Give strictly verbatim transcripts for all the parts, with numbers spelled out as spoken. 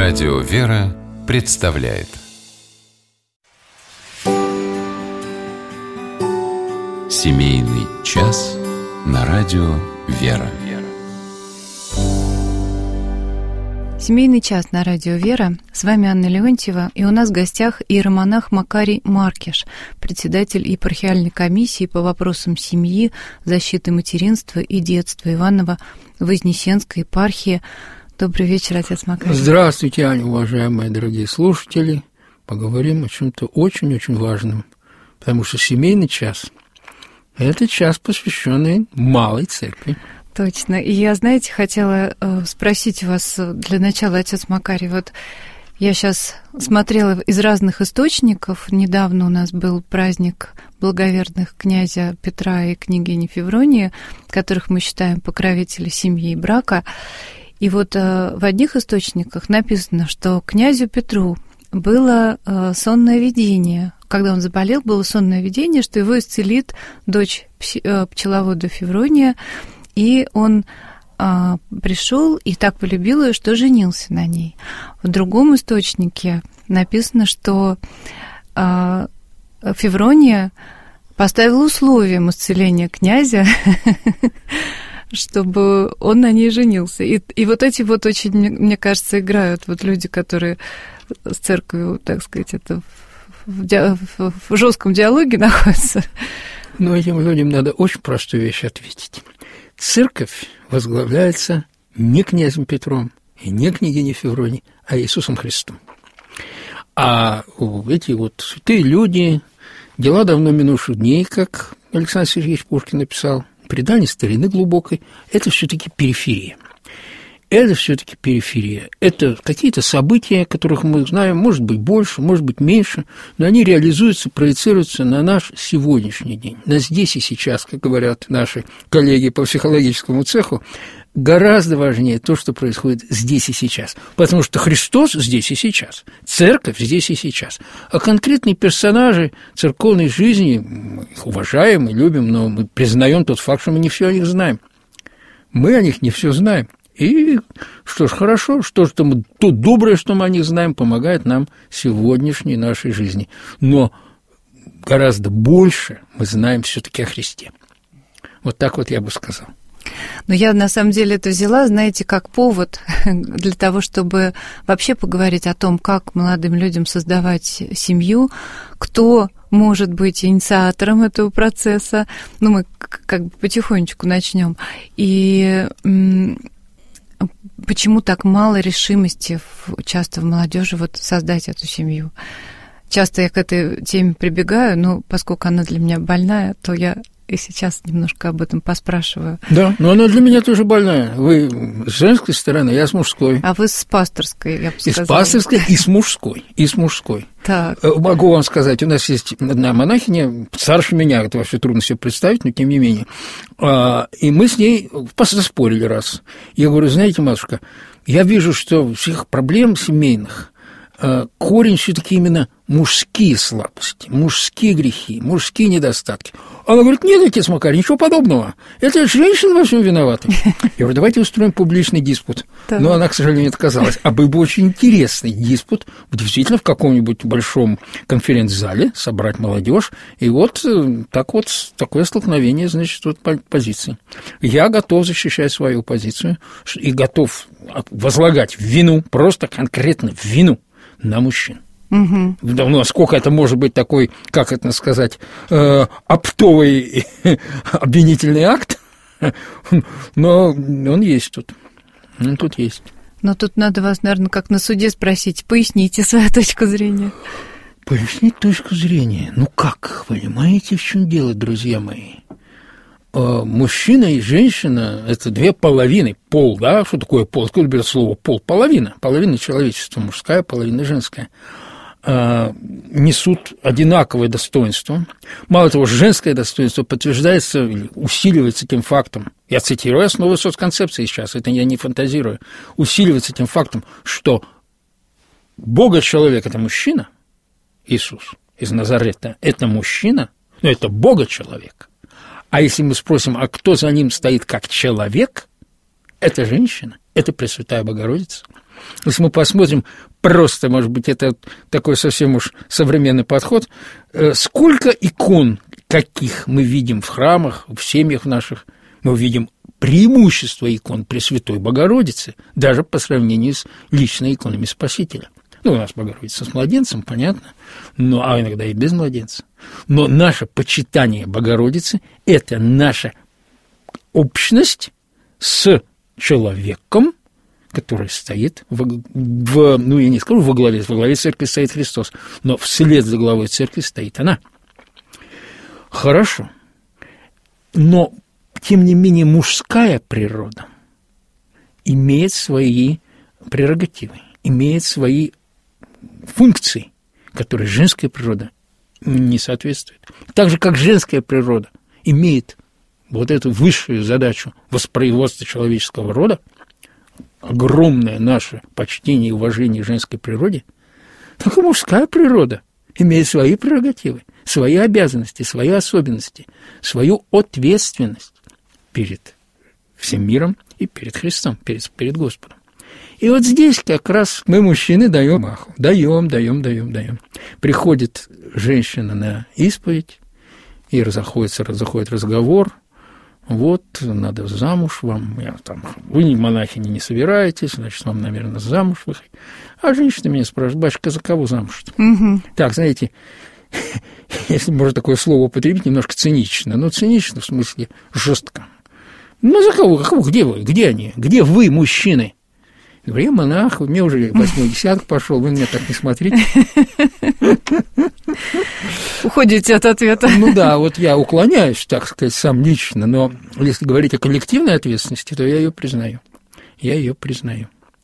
Радио «Вера» представляет Семейный час на радио «Вера». Семейный час на радио «Вера». С вами Анна Леонтьева, и у нас в гостях иеромонах Макарий Маркиш, председатель епархиальной комиссии по вопросам семьи, защиты материнства и детства Иваново-Вознесенской епархии. Добрый вечер, отец Макарий. Здравствуйте, Аня, уважаемые дорогие слушатели. Поговорим о чем-то очень-очень важном, потому что семейный час – это час, посвященный малой церкви. Точно. И я, знаете, хотела э, спросить у вас для начала, отец Макарий, вот я сейчас смотрела из разных источников. Недавно у нас был праздник благоверных князя Петра и княгини Февронии, которых мы считаем покровители семьи и брака. И вот э, в одних источниках написано, что князю Петру было э, сонное видение. Когда он заболел, было сонное видение, что его исцелит дочь э, пчеловода Феврония. И он а, пришел и так полюбил ее, что женился на ней. В другом источнике написано, что а, Феврония поставила условием исцеления князя, чтобы он на ней женился. И, и вот эти вот очень, мне кажется, играют вот люди, которые с церковью, так сказать, это в, в, в жестком диалоге находятся. Но этим людям надо очень простую вещь ответить. Церковь возглавляется не князем Петром и не княгиней Февронией, а Иисусом Христом. А эти вот святые люди, дела давно минувших дней, как Александр Сергеевич Пушкин написал, предание старины глубокой, это все-таки периферия. Это все-таки периферия. Это какие-то события, которых мы знаем, может быть, больше, может быть, меньше, но они реализуются, проецируются на наш сегодняшний день, на здесь и сейчас, как говорят наши коллеги по психологическому цеху. Гораздо важнее то, что происходит здесь и сейчас, потому что Христос здесь и сейчас, церковь здесь и сейчас, а конкретные персонажи церковной жизни, мы их уважаем и любим, но мы признаем тот факт, что мы не все о них знаем. Мы о них не все знаем. И что ж, хорошо, что ж там, то доброе, что мы о них знаем, помогает нам в сегодняшней нашей жизни. Но гораздо больше мы знаем все-таки о Христе. Вот так вот я бы сказал. Но я на самом деле это взяла, знаете, как повод для того, чтобы вообще поговорить о том, как молодым людям создавать семью, кто может быть инициатором этого процесса. Ну, мы как бы потихонечку начнем. И почему так мало решимости часто в молодежи вот создать эту семью? Часто я к этой теме прибегаю, но поскольку она для меня больная, то я и сейчас немножко об этом поспрашиваю. Да, но она для меня тоже больная. Вы с женской стороны, я с мужской. А вы с пасторской, я бы сказала. И с пасторской, и с мужской, и с мужской. Так. Могу вам сказать, у нас есть одна монахиня, старше меня, это вообще трудно себе представить, но тем не менее. И мы с ней поспорили раз. Я говорю, знаете, матушка, я вижу, что всех проблем семейных корень все-таки именно мужские слабости, мужские грехи, мужские недостатки. Она говорит, нет, отец Макарий, ничего подобного. Это женщины во всем виноваты. Я говорю, давайте устроим публичный диспут. Да. Но она, к сожалению, отказалась. А был бы очень интересный диспут, действительно, в каком-нибудь большом конференц-зале собрать молодежь. И вот так вот такое столкновение, значит, вот позиций. Я готов защищать свою позицию и готов возлагать вину, просто конкретно вину на мужчин. Угу. Ну, насколько это может быть такой, как это сказать, э, оптовый обвинительный акт, но он есть тут. Он тут есть. Но тут надо вас, наверное, как на суде спросить, поясните свою точку зрения. Пояснить точку зрения? Ну как, понимаете, в чем дело, друзья мои? Мужчина и женщина – это две половины, пол, да, что такое пол? Откуда берется слово пол? Половина, половина человечества, мужская, половина женская, несут одинаковое достоинство. Мало того, женское достоинство подтверждается, усиливается тем фактом, я цитирую основы соцконцепции сейчас, это я не фантазирую, усиливается тем фактом, что Бога-человек – это мужчина, Иисус из Назарета – это мужчина, но это Бога-человек. А если мы спросим, а кто за ним стоит как человек, это женщина, это Пресвятая Богородица. Если мы посмотрим просто, может быть, это такой совсем уж современный подход, сколько икон, каких мы видим в храмах, в семьях наших, мы видим преимущество икон Пресвятой Богородицы, даже по сравнению с личными иконами Спасителя. Ну, у нас Богородица с младенцем, понятно, но, а иногда и без младенца. Но наше почитание Богородицы – это наша общность с человеком, который стоит в, в, ну, я не скажу во главе, во главе церкви стоит Христос, но вслед за главой церкви стоит она. Хорошо. Но, тем не менее, мужская природа имеет свои прерогативы, имеет свои функции, которые женская природа не соответствует. Так же, как женская природа имеет вот эту высшую задачу воспроизводства человеческого рода, огромное наше почтение и уважение женской природе, так и мужская природа имеет свои прерогативы, свои обязанности, свои особенности, свою ответственность перед всем миром и перед Христом, перед, перед Господом. И вот здесь как раз мы, мужчины, даем маху, даем, даем, даем, даем. Приходит женщина на исповедь, и разходится, заходит разговор. Вот, надо замуж вам, я, там, вы монахини не собираетесь, значит, вам, наверное, замуж выходить. А женщина меня спрашивает: батюшка, за кого замуж-то? Угу. Так, знаете, если можно такое слово употребить, немножко цинично, но цинично в смысле жестко. Ну, за кого, кого, где вы, где они, где вы, мужчины? Я говорю: я монах, мне уже восьмой десяток пошел, вы меня так не смотрите. Уходите от ответа. Ну да, вот я уклоняюсь, так сказать, сам лично, но если говорить о коллективной ответственности, то я ее признаю. Я ее признаю.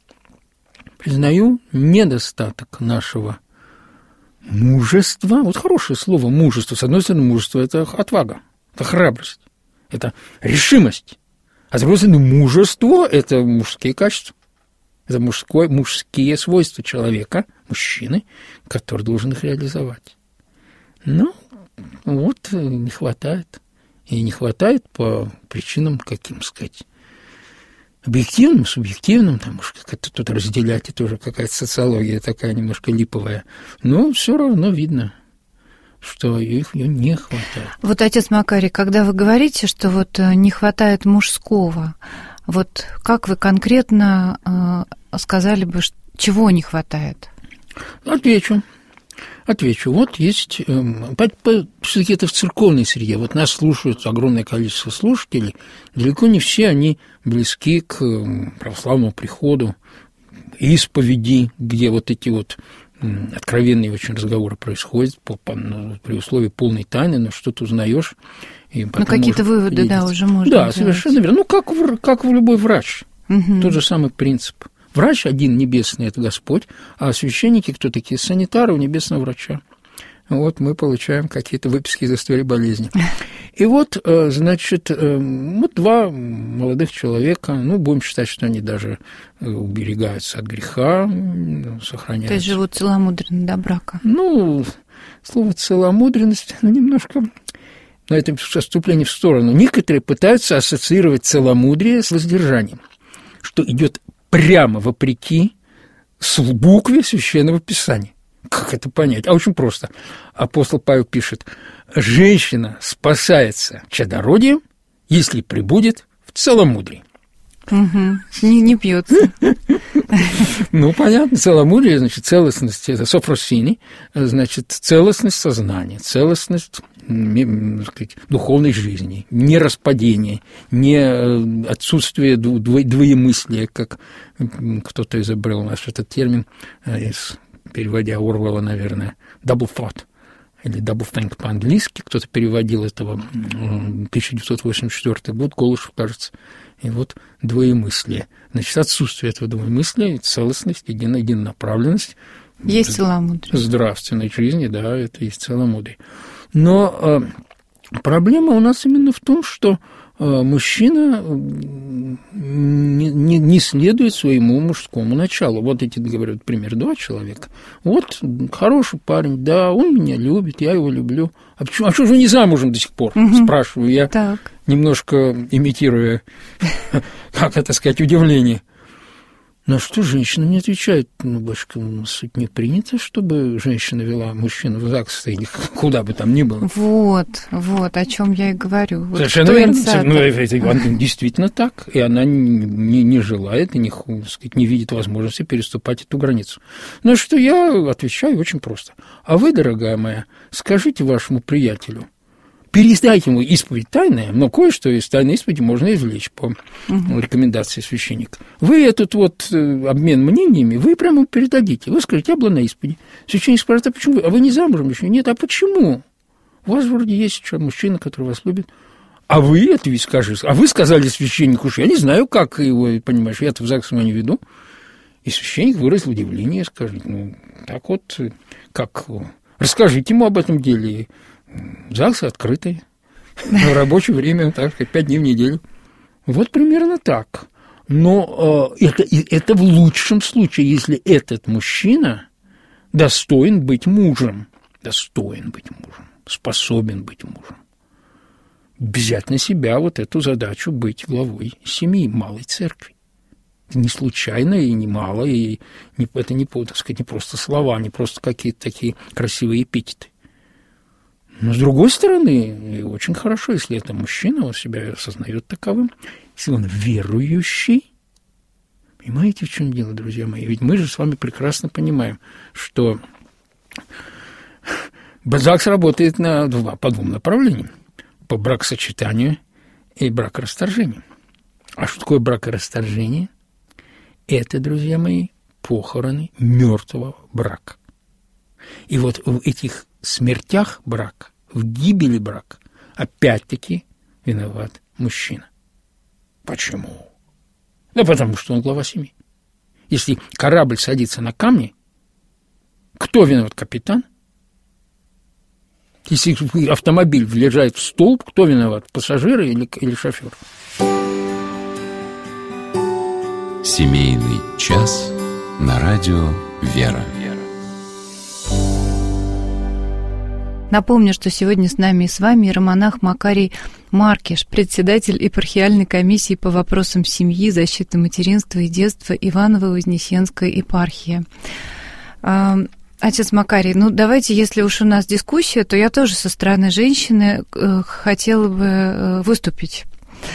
Признаю недостаток нашего мужества. Вот хорошее слово мужество. С одной стороны, мужество – это отвага, это храбрость, это решимость. А с другой стороны, мужество – это мужские качества. Это мужское, мужские свойства человека, мужчины, который должен их реализовать. Ну, вот не хватает. И не хватает по причинам, каким сказать, объективным, субъективным, там уж как-то тут разделять, это уже какая-то социология такая немножко липовая. Но все равно видно, что их ее не хватает. Вот, отец Макарий, когда вы говорите, что вот не хватает мужского, вот как вы конкретно э, сказали бы, чего не хватает? Отвечу. Отвечу. Вот есть... Э, все-таки это в церковной среде. Вот нас слушают огромное количество слушателей. Далеко не все они близки к православному приходу, исповеди, где вот эти вот откровенные очень разговоры происходят по, по, ну, при условии полной тайны, но что-то узнаешь. Ну, какие-то выводы, ездить. Да, уже можно Да, делать. Совершенно верно. Ну, как в, как в любой врач. Угу. Тот же самый принцип. Врач один небесный – это Господь, а священники кто такие? Санитары у небесного врача. Вот мы получаем какие-то выписки из истории болезни. И вот, значит, вот два молодых человека, ну, будем считать, что они даже уберегаются от греха, сохраняются. То есть живут целомудренно до брака. Ну, слово целомудренность, ну, немножко... Но это отступление в сторону. Некоторые пытаются ассоциировать целомудрие с воздержанием, что идет прямо вопреки букве Священного Писания. Как это понять? А очень просто. Апостол Павел пишет: женщина спасается чадородием, если пребудет в целомудрии. Угу. Не, не пьется. Ну, понятно, целомудрие, значит, целостность, это софросини, значит, целостность сознания, целостность сказать, духовной жизни, не распадение, не отсутствие двоемыслия, как кто-то изобрел наш этот термин, переводя Орвелла, наверное, double thought, или double think по-английски, кто-то переводил этого тысяча девятьсот восемьдесят четвёртый год, Голышев, кажется, и вот двоемыслие. Значит, отсутствие этого двоемыслия, целостность, едино, единонаправленность. Есть целомудрие. Здравственной жизни, да, это есть целомудрие. Но э, проблема у нас именно в том, что э, мужчина не, не, не следует своему мужскому началу. Вот эти, говорю, пример, два человека. Вот хороший парень, да, он меня любит, я его люблю. А почему, а что же вы не замужем до сих пор? Угу. Спрашиваю я, так. немножко имитируя, как это сказать, удивление. На что женщина мне отвечает: ну, башка, суть не принято, чтобы женщина вела мужчину в ЗАГС или куда бы там ни было. Вот, вот, о чем я и говорю. Вот совершенно верно. Ну, это действительно так. И она не, не желает и не, сказать, не видит возможности переступать эту границу. На что я отвечаю очень просто. А вы, дорогая моя, скажите вашему приятелю, передайте ему исповедь тайная, но кое-что из тайной исповеди можно извлечь по угу. рекомендации священника. Вы этот вот обмен мнениями, вы прямо передадите. Вы скажете: я была на исповеди. Священник спрашивает: а почему? А вы не замужем еще? Нет, а почему? У вас вроде есть еще мужчина, который вас любит. А вы это ведь скажете. А вы сказали священнику, что я не знаю, как его, понимаешь, я-то в ЗАГС его не веду. И священник выразил удивление, скажет: ну, так вот, как, расскажите ему об этом деле. ЗАГС открытый, в рабочее время, так сказать, пять дней в неделю. Вот примерно так. Но э, это, это в лучшем случае, если этот мужчина достоин быть мужем, достоин быть мужем, способен быть мужем, взять на себя вот эту задачу быть главой семьи, малой церкви. Это не случайно и не мало, и не, это не, так сказать, не просто слова, не просто какие-то такие красивые эпитеты. Но, с другой стороны, очень хорошо, если это мужчина, он себя осознает таковым, если он верующий. Понимаете, в чем дело, друзья мои? Ведь мы же с вами прекрасно понимаем, что ЗАГС работает на два, по двум направлениям. По бракосочетанию и бракорасторжению. А что такое бракорасторжение? Это, друзья мои, похороны мертвого брака. И вот в этих смертях брака, в гибели брака, опять-таки виноват мужчина. Почему? Да потому что он глава семьи. Если корабль садится на камни, кто виноват? Капитан? Если автомобиль въезжает в столб, кто виноват? Пассажиры или, или шофер? Семейный час на радио «Вера». Напомню, что сегодня с нами и с вами иеромонах Макарий Маркиш, председатель епархиальной комиссии по вопросам семьи, защиты материнства и детства Иваново-Вознесенской епархии. Отец Макарий, ну давайте, если уж у нас дискуссия, то я тоже со стороны женщины хотела бы выступить.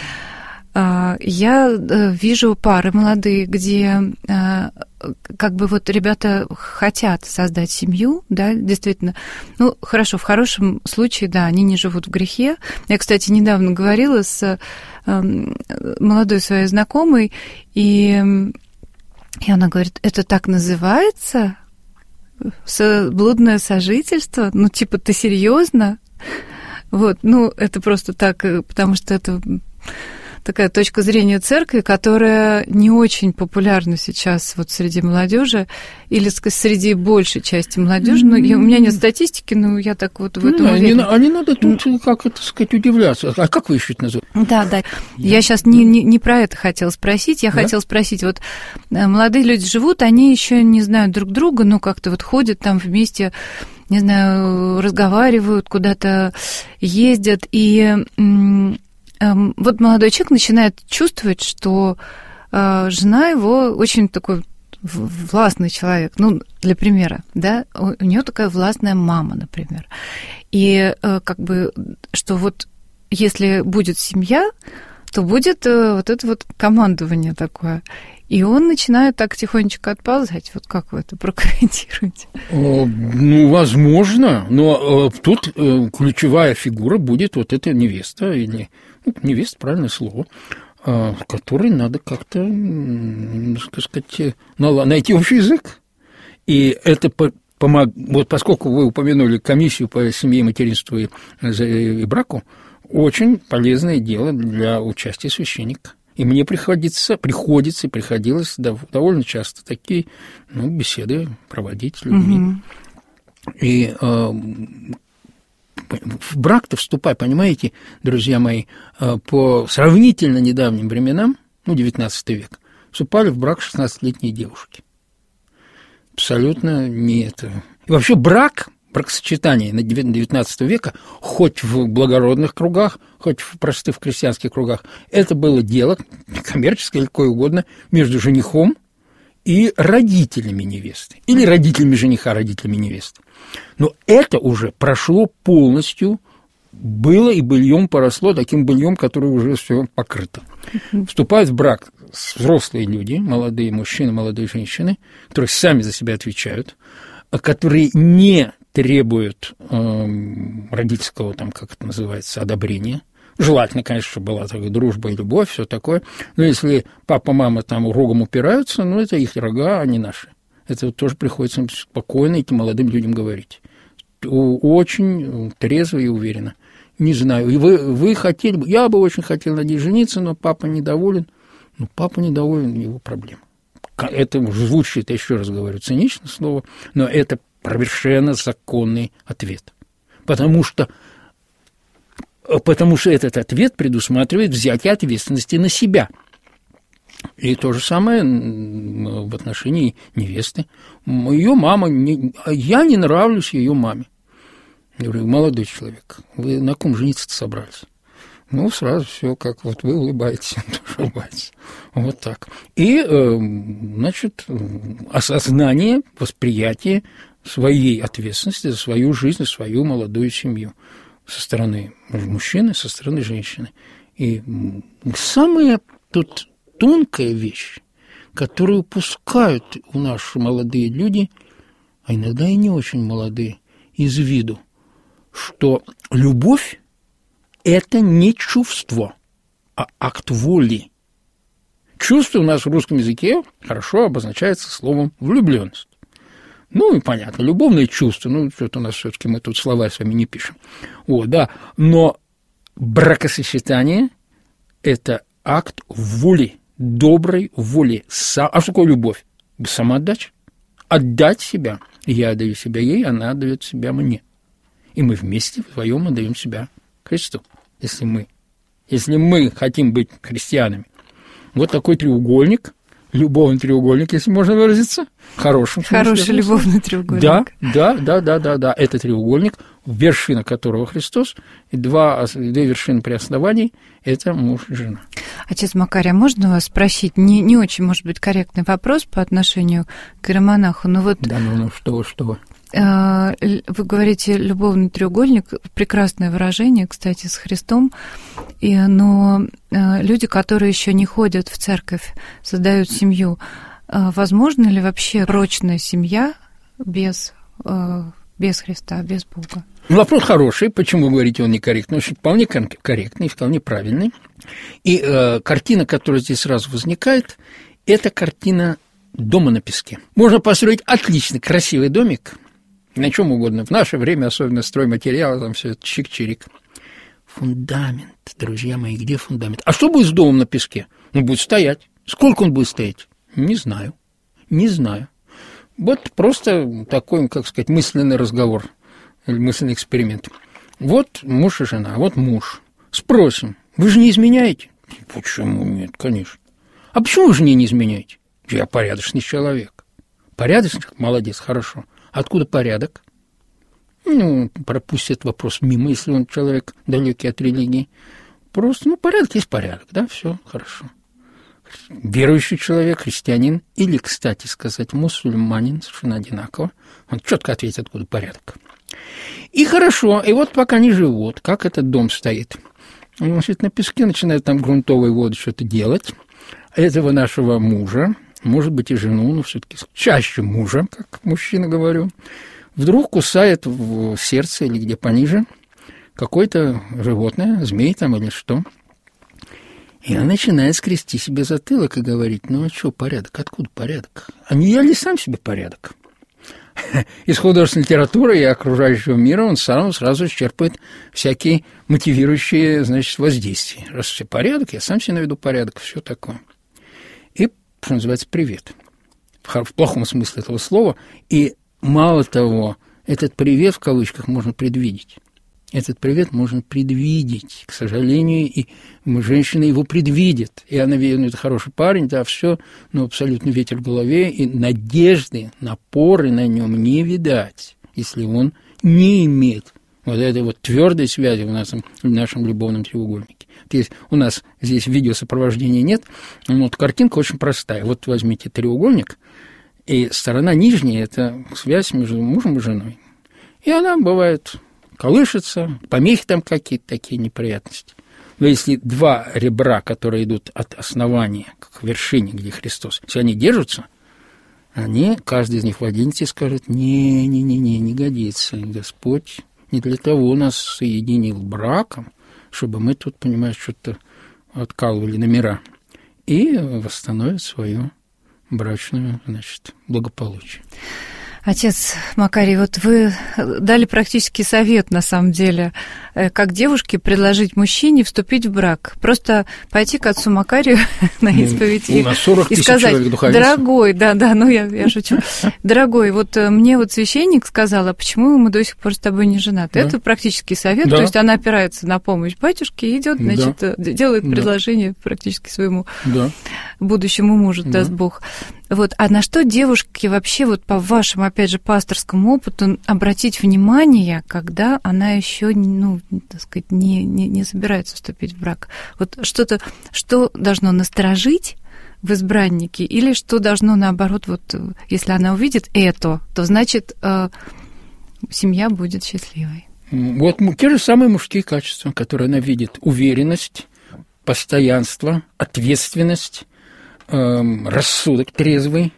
Я вижу пары молодые, где как бы вот ребята хотят создать семью, да, действительно. Ну, хорошо, в хорошем случае, да, они не живут в грехе. Я, кстати, недавно говорила с молодой своей знакомой, и, и она говорит: это так называется? Блудное сожительство? Ну, типа, ты серьезно? Вот, ну, это просто так, потому что это такая точка зрения церкви, которая не очень популярна сейчас вот среди молодежи или среди большей части молодежи. Ну, я, у меня нет статистики, но я так вот в этом ну, уверена. А не, не надо тут, как это сказать, удивляться. А как вы еще это называете? Да, да. Я, я сейчас не, не, не про это хотела спросить. Я да? хотела спросить, вот молодые люди живут, они еще не знают друг друга, но как-то вот ходят там вместе, не знаю, разговаривают, куда-то ездят, и вот молодой человек начинает чувствовать, что э, жена его очень такой властный человек, ну, для примера, да, у, у нее такая властная мама, например. И э, как бы, что вот если будет семья, то будет э, вот это вот командование такое. И он начинает так тихонечко отползать. Вот как вы это прокомментируете? Ну, возможно, но тут ключевая фигура будет вот эта невеста, или ну, невеста, правильное слово, которой надо как-то, так сказать, найти общий язык. И это помог... вот поскольку вы упомянули комиссию по семье, материнству и, и браку, очень полезное дело для участия священника. И мне приходится, приходится и приходилось довольно часто такие ну, беседы проводить с людьми. Mm-hmm. И э, в брак-то вступай, понимаете, друзья мои, э, по сравнительно недавним временам, ну, девятнадцатый век, вступали в брак шестнадцатилетние девушки. Абсолютно не это. И вообще брак, бракосочетание на девятнадцатого века, хоть в благородных кругах, хоть в простых крестьянских кругах, это было дело коммерческое или какое угодно между женихом и родителями невесты. Или родителями жениха, родителями невесты. Но это уже прошло полностью, было и быльем поросло таким быльем, который уже все покрыто. Вступают в брак взрослые люди, молодые мужчины, молодые женщины, которые сами за себя отвечают, которые не требуют э, родительского, там, как это называется, одобрения. Желательно, конечно, чтобы была такая дружба и любовь, все такое. Но если папа, мама там рогом упираются, ну, это их рога, а не наши. Это вот тоже приходится спокойно этим молодым людям говорить. Очень трезво и уверенно. Не знаю. И вы, вы хотели бы... Я бы очень хотел на ней жениться, но папа недоволен. Ну, папа недоволен, его проблема. Это звучит, еще раз говорю, цинично слово, но это совершенно законный ответ. Потому что, потому что этот ответ предусматривает взятие ответственности на себя. И то же самое в отношении невесты. Ее мама... Не, я не нравлюсь ее маме. Я говорю, молодой человек, вы на ком жениться-то собрались? Ну, сразу все, как вот вы улыбаетесь, тоже улыбаетесь. Вот так. И, значит, осознание, восприятие своей ответственности за свою жизнь, за свою молодую семью со стороны мужчины, со стороны женщины. И самая тут тонкая вещь, которую упускают у нас молодые люди, а иногда и не очень молодые, из виду, что любовь – это не чувство, а акт воли. Чувство у нас в русском языке хорошо обозначается словом «влюбленность». Ну, и понятно, любовные чувства, ну, что-то у нас все-таки мы тут слова с вами не пишем. Вот, да, но бракосочетание – это акт воли, доброй воли. А что такое любовь? Самоотдача. Отдать себя. Я отдаю себя ей, она отдает себя мне. И мы вместе вдвоем отдаем себя Христу, если мы, если мы хотим быть христианами. Вот такой треугольник, любовный треугольник, если можно выразиться, хорошим. Хороший любовный треугольник. Да, да, да, да, да, да. Это треугольник, вершина которого Христос, и два, две вершины при основании – это муж и жена. Отец Макарий, а можно вас спросить, не, не очень, может быть, корректный вопрос по отношению к иеромонаху, но вот… Да, ну, ну что, что… Вы говорите «любовный треугольник», прекрасное выражение, кстати, с Христом, и, но люди, которые еще не ходят в церковь, создают семью, возможно ли вообще прочная семья без, без Христа, без Бога? Вопрос хороший, почему вы говорите, он некорректный? Он вполне корректный, вполне правильный. И э, картина, которая здесь сразу возникает, это картина дома на песке. Можно построить отличный, красивый домик, на чем угодно. В наше время, особенно стройматериалы, там все это чик-чирик. Фундамент, друзья мои, где фундамент? А что будет с домом на песке? Он будет стоять. Сколько он будет стоять? Не знаю. Не знаю. Вот просто такой, как сказать, мысленный разговор или мысленный эксперимент. Вот муж и жена, вот муж. Спросим, вы же не изменяете? Почему нет, конечно. А почему вы жене не изменяете? Я порядочный человек. Порядочный? Молодец, хорошо. Откуда порядок? Ну, пропустит этот вопрос мимо, если он человек далекий от религии. Просто, ну, порядок есть порядок, да, все хорошо. Верующий человек, христианин или, кстати сказать, мусульманин, совершенно одинаково. Он четко ответит, откуда порядок. И хорошо, и вот пока они живут, как этот дом стоит. Значит, на песке начинают там грунтовой воды что-то делать. Этого нашего мужа, может быть, и жену, но все-таки чаще мужа, как мужчина говорю, вдруг кусает в сердце или где пониже какое-то животное, змей там или что. И она начинает скрести себе затылок и говорить, ну а что порядок, откуда порядок? А не я ли сам себе порядок? Из художественной литературы и окружающего мира он сам сразу исчерпывает всякие мотивирующие, значит, воздействия. Раз все порядок, я сам себе наведу порядок, все такое. И, что называется, привет. В плохом смысле этого слова. И мало того, этот привет в кавычках можно предвидеть. Этот привет можно предвидеть. К сожалению, и женщина его предвидит. И она видит, ну, это хороший парень, да, все, но абсолютно ветер в голове, и надежды, напоры на нем не видать, если он не имеет вот этой вот твердой связи в нашем, в нашем любовном треугольнике. Есть, у нас здесь видеосопровождения нет, но вот картинка очень простая. Вот возьмите треугольник, и сторона нижняя – это связь между мужем и женой. И она бывает колышется, помехи там какие-то, такие неприятности. Но если два ребра, которые идут от основания к вершине, где Христос, если они держатся, они, каждый из них в одиннадцати скажет: не-не-не, не годится, Господь не для того нас соединил браком, чтобы мы тут, понимаешь, что-то откалывали номера, и восстановит свое брачное, значит, благополучие. Отец Макарий, вот вы дали практический совет, на самом деле, как девушке предложить мужчине вступить в брак. Просто пойти к отцу Макарию на исповедь ну, и, и сказать: дорогой, да-да, ну я, я шучу, дорогой, вот мне вот священник сказал, а почему мы до сих пор с тобой не женаты? Да. Это практический совет, да. То есть она опирается на помощь батюшки и идет, значит, да. делает предложение да. практически своему да. будущему мужу, да. даст Бог. Вот, а на что девушке вообще, вот по вашему, опять же, пасторскому опыту, обратить внимание, когда она еще, ну, так сказать, не, не, не собирается вступить в брак? Вот что-то, что должно насторожить в избраннике, или что должно, наоборот, вот, если она увидит это, то значит, э, семья будет счастливой? Вот те же самые мужские качества, которые она видит: уверенность, постоянство, ответственность, эм, рассудок трезвый,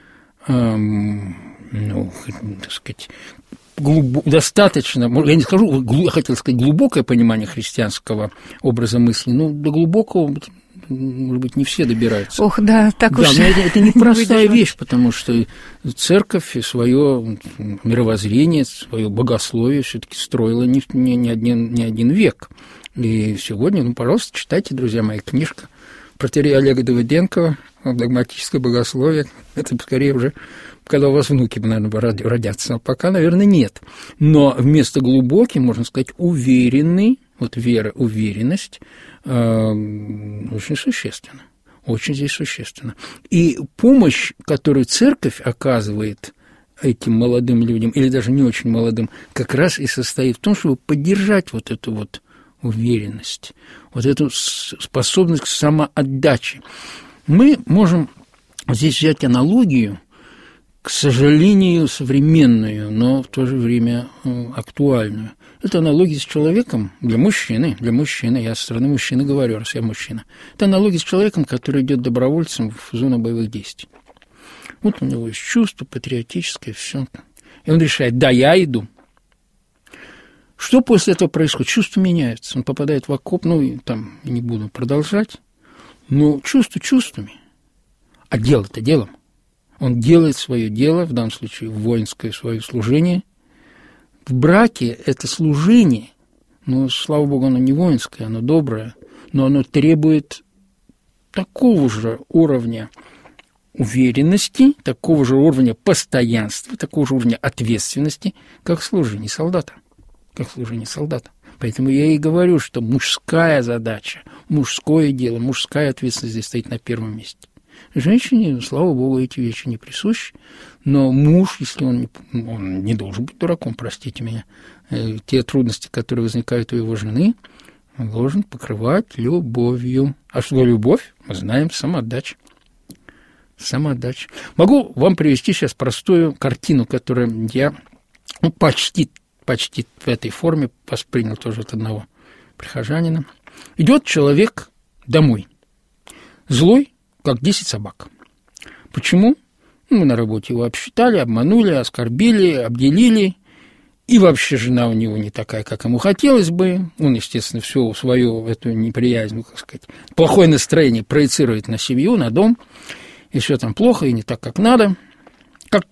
эм, ну, так сказать, глубо, достаточно, я не скажу, я хотел сказать, глубокое понимание христианского образа мысли, но до глубокого, может быть, не все добираются. Ох, да, так да, уж. Но это, это непростая вещь, потому что церковь свое мировоззрение, свое богословие все-таки строила не, не, не, один, не один век. И сегодня, ну, пожалуйста, читайте, друзья мои, книжка протоиерея Олега Давыденкова «Догматическое богословие». Это скорее уже, когда у вас внуки, наверное, родятся. А пока, наверное, нет. Но вместо глубокий, можно сказать, уверенный, вот вера, уверенность, э, очень существенно. Очень здесь существенно. И помощь, которую церковь оказывает этим молодым людям, или даже не очень молодым, как раз и состоит в том, чтобы поддержать вот эту вот уверенность, вот эту способность к самоотдаче. Мы можем здесь взять аналогию, к сожалению, современную, но в то же время актуальную. Это аналогия с человеком для мужчины, для мужчины, я со стороны мужчины говорю, раз я мужчина. Это аналогия с человеком, который идет добровольцем в зону боевых действий. Вот у него есть чувство патриотическое, все. И он решает: да, я иду. Что после этого происходит? Чувство меняется. Он попадает в окоп, ну, и там не буду продолжать, но чувство чувствами, а дело-то делом. Он делает свое дело, в данном случае воинское свое служение. В браке это служение, но, слава богу, оно не воинское, оно доброе, но оно требует такого же уровня уверенности, такого же уровня постоянства, такого же уровня ответственности, как служение солдата. как служение солдата. Поэтому я и говорю, что мужская задача, мужское дело, мужская ответственность здесь стоит на первом месте. Женщине, слава богу, эти вещи не присущи, но муж, если он не, он не должен быть дураком, простите меня, те трудности, которые возникают у его жены, он должен покрывать любовью. А что любовь? Мы знаем, самоотдача. Самоотдача. Могу вам привести сейчас простую картину, которую я ну, почти почти в этой форме воспринял тоже от одного прихожанина. Идет человек домой, злой, как десять собак. Почему? Ну, на работе его обсчитали, обманули, оскорбили, обделили, и вообще жена у него не такая, как ему хотелось бы. Он, естественно, всю свою эту неприязнь, ну, как сказать, плохое настроение проецирует на семью, на дом, и все там плохо, и не так, как надо. Как...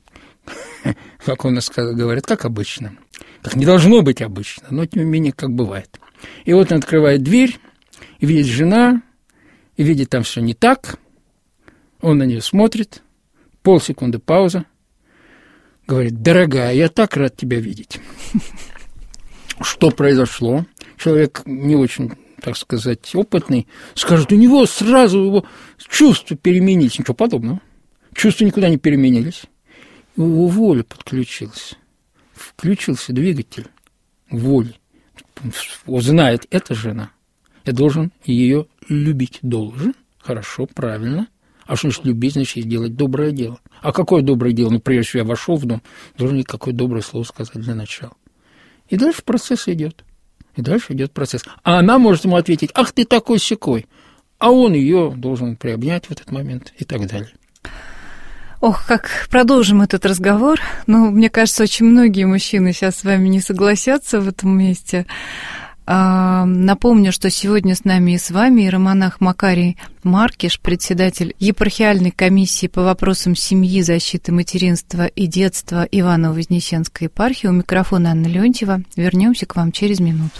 как он говорит, как обычно, как не должно быть обычно, но тем не менее, как бывает. И вот он открывает дверь, и видит жена, и видит там все не так, он на нее смотрит, полсекунды пауза, говорит: дорогая, я так рад тебя видеть. что произошло. Человек не очень, так сказать, опытный, скажет, у него сразу его чувства переменились. Ничего подобного. Чувства никуда не переменились. Его воля подключилась. Включился двигатель воли. Он знает, это жена. Я должен ее любить. Должен. Хорошо, правильно. А что значит любить? Значит, делать доброе дело. А какое доброе дело? Ну, прежде всего, я вошел в дом, должен ей какое доброе слово сказать для начала. И дальше процесс идет. И дальше идет процесс. А она может ему ответить, ах, ты такой-сякой. А он ее должен приобнять в этот момент и так далее. Ох, как продолжим этот разговор. Ну, мне кажется, очень многие мужчины сейчас с вами не согласятся в этом месте. А, напомню, что сегодня с нами и с вами иеромонах Макарий Маркиш, председатель епархиальной комиссии по вопросам семьи, защиты материнства и детства Иваново-Вознесенской епархии. У микрофона Анна Леонтьева. Вернемся к вам через минуту.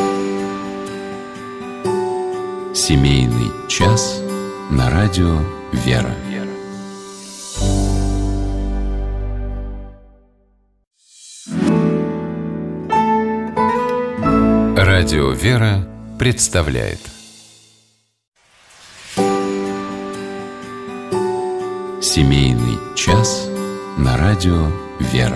Семейный час на радио «Вера». Радио «Вера» представляет Семейный час на радио «Вера».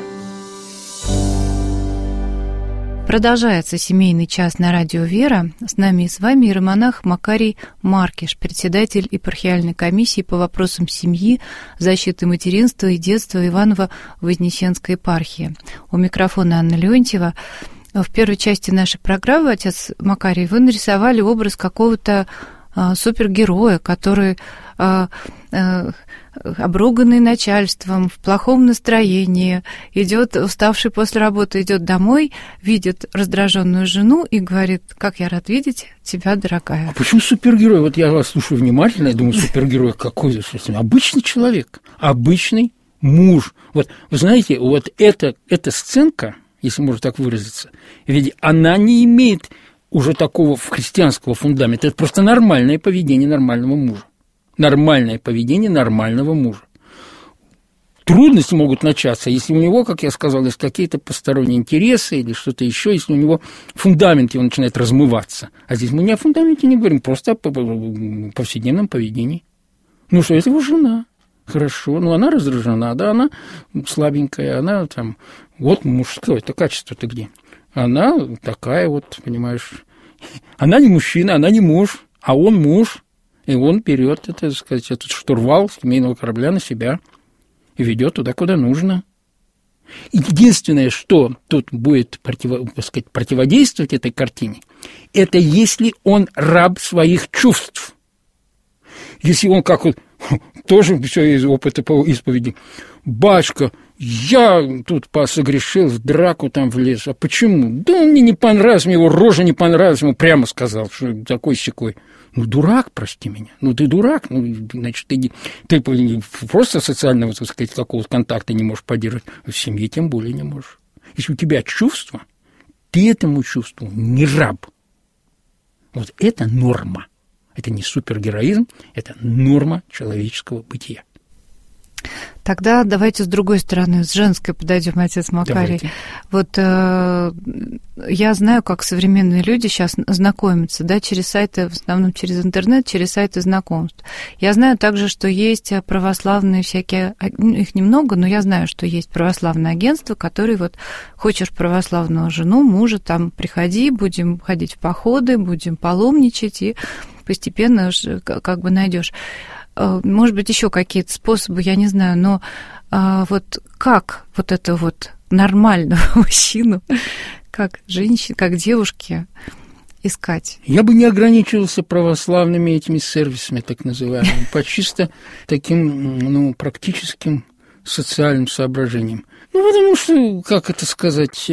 Продолжается семейный час на радио «Вера». С нами и с вами иеромонах Макарий Маркиш, председатель епархиальной комиссии по вопросам семьи, защиты материнства и детства Иваново-Вознесенской епархии. У микрофона Анна Леонтьева. В первой части нашей программы, отец Макарий, вы нарисовали образ какого-то а, супергероя, который а, а, обруганный начальством, в плохом настроении, идет, уставший после работы, идет домой, видит раздраженную жену и говорит: как я рад видеть тебя, дорогая. А почему супергерой? Вот я вас слушаю внимательно, я думаю, супергерой какой? Обычный человек, обычный муж. Вот, вы знаете, вот эта, эта сценка, если можно так выразиться, ведь она не имеет уже такого христианского фундамента. Это просто нормальное поведение нормального мужа. Нормальное поведение нормального мужа. Трудности могут начаться, если у него, как я сказал, есть какие-то посторонние интересы или что-то еще, если у него фундамент его начинает размываться. А здесь мы не о фундаменте не говорим, просто о повседневном поведении. Ну что, это его жена. Хорошо, ну она раздражена, да, она слабенькая, она там, вот мужское, это качество-то где? Она такая вот, понимаешь, она не мужчина, она не муж, а он муж, и он берет, это, так сказать, этот штурвал семейного корабля на себя и ведет туда, куда нужно. Единственное, что тут будет противо, так сказать, противодействовать этой картине, это если он раб своих чувств. Если он как вот тоже все из опыта по исповеди. Батюшка, я тут согрешил, в драку там влез. А почему? Да мне не понравилось, мне его рожа не понравилась, ему прямо сказал, что такой-сякой. Ну, дурак, прости меня. Ну, ты дурак. Ну, значит, ты, ты просто социального, так сказать, какого-то контакта не можешь поддерживать. В семье тем более не можешь. Если у тебя чувство, ты этому чувству не раб. Вот это норма. Это не супергероизм, это норма человеческого бытия. Тогда давайте с другой стороны, с женской подойдем, отец Макарий. Давайте. Вот э, я знаю, как современные люди сейчас знакомятся, да, через сайты, в основном через интернет, через сайты знакомств. Я знаю также, что есть православные всякие, их немного, но я знаю, что есть православные агентства, которые вот, хочешь православную жену, мужа, там, приходи, будем ходить в походы, будем паломничать, и постепенно как бы найдешь. Может быть, еще какие-то способы, я не знаю, но а, вот как вот это вот нормального мужчину, как женщин, как девушки искать? Я бы не ограничивался православными этими сервисами, так называемыми, по чисто таким, ну, практическим социальным соображениям. Ну, потому что, как это сказать,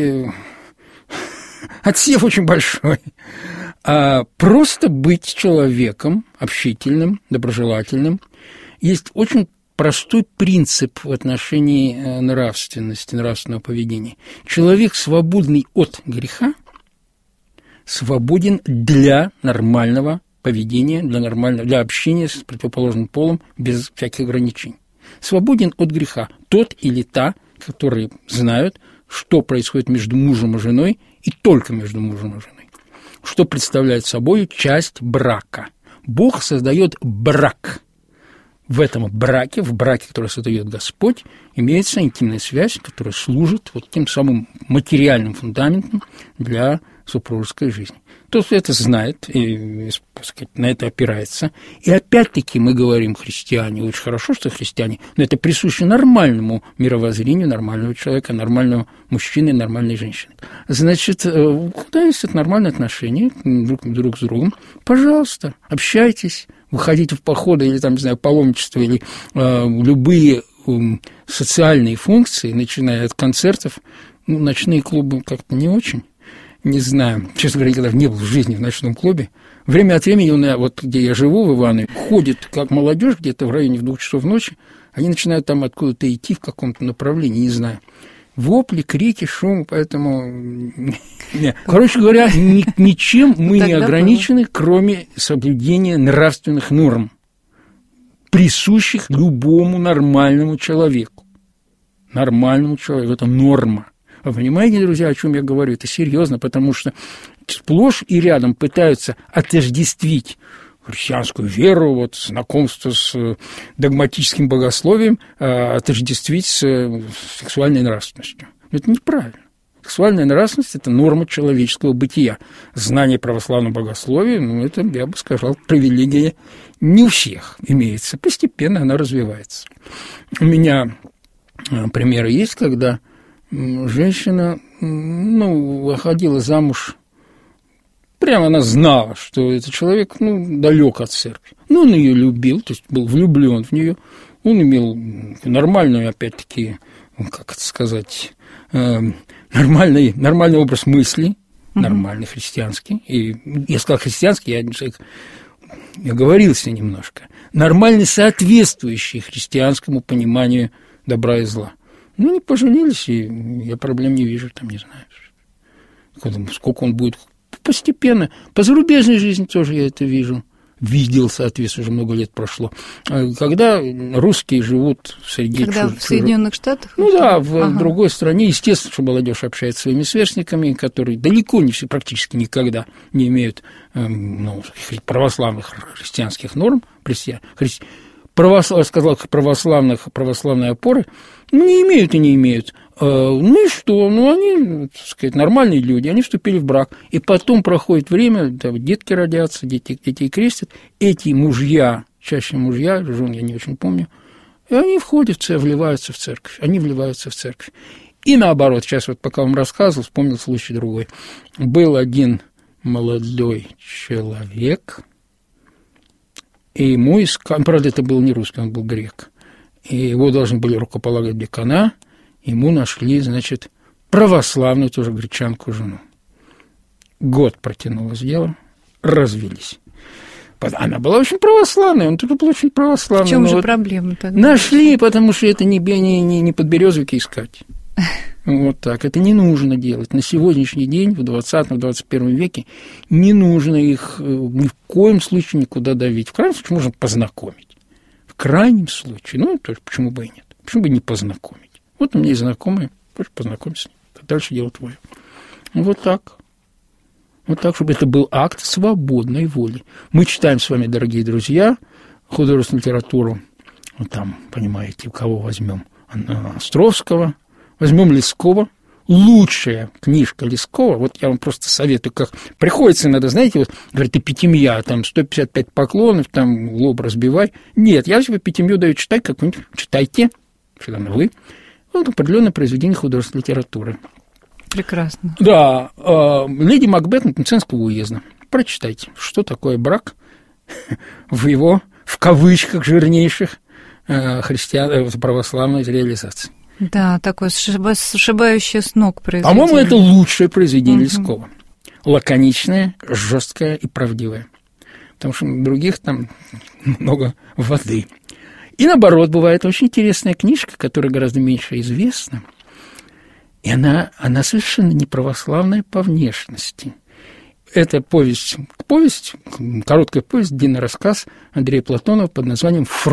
отсев очень большой. А просто быть человеком общительным, доброжелательным. Есть очень простой принцип в отношении нравственности, нравственного поведения. Человек, свободный от греха, свободен для нормального поведения, для, нормального, для общения с противоположным полом без всяких ограничений. Свободен от греха тот или та, которые знают, что происходит между мужем и женой, и только между мужем и женой, что представляет собой часть брака. Бог создает брак. В этом браке, в браке, который создает Господь, имеется интимная связь, которая служит вот тем самым материальным фундаментом для супружеской жизни. Тот, кто это знает и, так сказать, на это опирается. И опять-таки мы говорим христиане, очень хорошо, что христиане, но это присуще нормальному мировоззрению нормального человека, нормального мужчины, нормальной женщины. Значит, когда есть это нормальное отношение друг, друг с другом, пожалуйста, общайтесь, выходите в походы или, там, не знаю, паломничество, или э, любые э, социальные функции, начиная от концертов, ну, ночные клубы как-то не очень. Не знаю, честно говоря, никогда не был в жизни в ночном клубе. Время от времени, вот где я живу, в Иванове, ходит как молодежь где-то в районе в двух часов ночи, они начинают там откуда-то идти в каком-то направлении, не знаю. Вопли, крики, шум, поэтому... Короче говоря, ничем мы не ограничены, кроме соблюдения нравственных норм, присущих любому нормальному человеку. Нормальному человеку. Это норма. Вы понимаете, друзья, о чем я говорю? Это серьезно, потому что сплошь и рядом пытаются отождествить христианскую веру, вот, знакомство с догматическим богословием, отождествить с сексуальной нравственностью. Но это неправильно. Сексуальная нравственность – это норма человеческого бытия. Знание православного богословия, ну, это, я бы сказал, привилегия не у всех имеется. Постепенно она развивается. У меня примеры есть, когда женщина, ну, выходила замуж, прямо она знала, что этот человек, ну, далек от церкви. Но он ее любил, то есть был влюблен в нее. Он имел нормальную, опять-таки, как это сказать, нормальный, нормальный образ мысли, нормальный христианский. И я сказал христианский, я, я оговорился немножко. Нормальный, соответствующий христианскому пониманию добра и зла. Ну, они поженились, и я проблем не вижу, там, не знаю, сколько он будет. Постепенно. По зарубежной жизни тоже я это вижу. Видел, соответственно, уже много лет прошло. Когда русские живут среди... Когда чуж... в Соединенных Штатах? Ну да, в ага. другой стране. Естественно, что молодежь общается с своими сверстниками, которые далеко не все, практически никогда не имеют ну, православных христианских норм, христиан, христи... православ... сказал, православных, православной опоры, ну, не имеют и не имеют. Ну и что? Ну, они, так сказать, нормальные люди, они вступили в брак. И потом проходит время, да, детки родятся, дети, детей крестят. Эти мужья, чаще мужья, жен я не очень помню, и они входят в церковь, вливаются в церковь. Они вливаются в церковь. И наоборот, сейчас вот пока вам рассказывал, вспомнил случай другой. Был один молодой человек, и ему искали, правда, это был не русский, он был грек, и его должны были рукополагать декана. Ему нашли, значит, православную тоже гречанку жену. Год протянулось дело, развелись. Она была очень православная, он тоже был очень православный. В чем же вот проблема тогда? Нашли, потому что это не, не, не, не подберезовики искать. Вот так. Это не нужно делать. На сегодняшний день, в двадцатом, в двадцать первом веке, не нужно их ни в коем случае никуда давить. В крайнем случае можно познакомить. В крайнем случае. Ну, то есть, почему бы и нет? Почему бы не познакомить? Вот у меня есть знакомые, хочешь познакомиться с ним. Дальше дело твое. Вот так. Вот так, чтобы это был акт свободной воли. Мы читаем с вами, дорогие друзья, художественную литературу. Вот там, понимаете, кого возьмем? Островского, возьмем Лескова. Лучшая книжка Лескова, вот я вам просто советую, как приходится иногда, знаете, вот, говорит, эпитемья, там, сто пятьдесят пять поклонов, там, лоб разбивай. Нет, я себе эпитемью даю читать, как-нибудь читайте, всегда вы. Вот определенное произведение художественной литературы. Прекрасно. Да. Э, «Леди Макбет» Мценского уезда. Прочитайте, что такое брак в его, в кавычках, жирнейших э, христиан, православной реализации. Да, такое сшибающее с ног произведение. По-моему, это лучшее произведение угу. Лескова. Лаконичное, жесткое и правдивое. Потому что в других там много воды. И наоборот, бывает очень интересная книжка, которая гораздо меньше известна, и она, она совершенно не православная по внешности. Это повесть, повесть, короткая повесть, длинный рассказ Андрея Платонова под названием «Фро».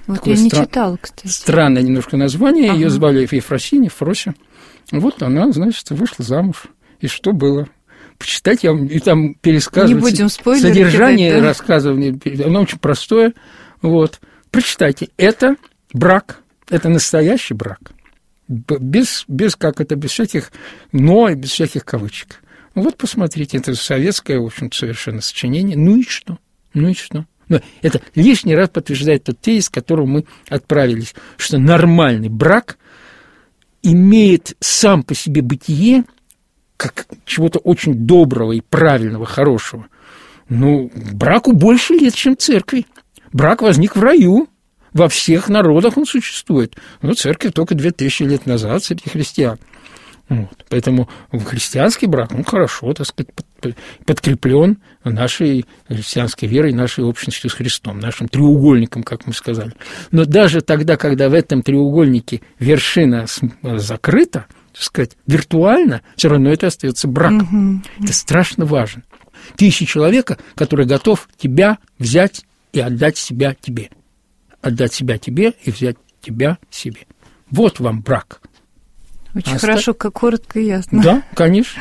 Вот Такое я не стра... читала, кстати. Странное немножко название. Ага. Ее звали Ефросинья, Фрося. Вот она, значит, вышла замуж. И что было? Почитать я вам и там пересказывать. Не будем спойлеры содержание кидать, да? рассказывания. Оно очень простое. Вот. Прочитайте. Это брак. Это настоящий брак. Без, без, как это, без всяких «но» и без всяких кавычек. Вот посмотрите, это советское, в общем, совершенно сочинение. Ну и что? Ну и что? Но это лишний раз подтверждает тот тезис, к которому мы отправились, что нормальный брак имеет сам по себе бытие как чего-то очень доброго и правильного, хорошего. Ну, браку больше лет, чем церкви. Брак возник в раю. Во всех народах он существует. Но церковь только две тысячи лет назад среди христиан. Вот. Поэтому христианский брак, ну, хорошо, так сказать, подкреплен нашей христианской верой, нашей общностью с Христом, нашим треугольником, как мы сказали. Но даже тогда, когда в этом треугольнике вершина закрыта, так сказать, виртуально, все равно это остается браком. Mm-hmm. Это страшно важно. Ты ищи человека, который готов тебя взять и отдать себя тебе. Отдать себя тебе и взять тебя себе. Вот вам брак. Очень а хорошо, как коротко и ясно. Да, конечно.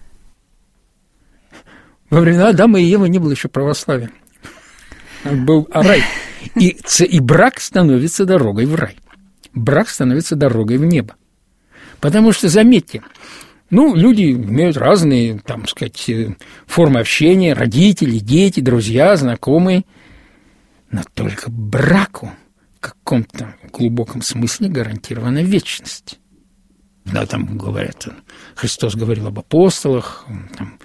Во времена Адама и Евы не было еще православия. Был рай. И, и брак становится дорогой в рай. Брак становится дорогой в небо. Потому что, заметьте, ну, люди имеют разные, там, сказать, формы общения, родители, дети, друзья, знакомые. Но только браку в каком-то глубоком смысле гарантирована вечность. Да, там говорят, Христос говорил об апостолах, там,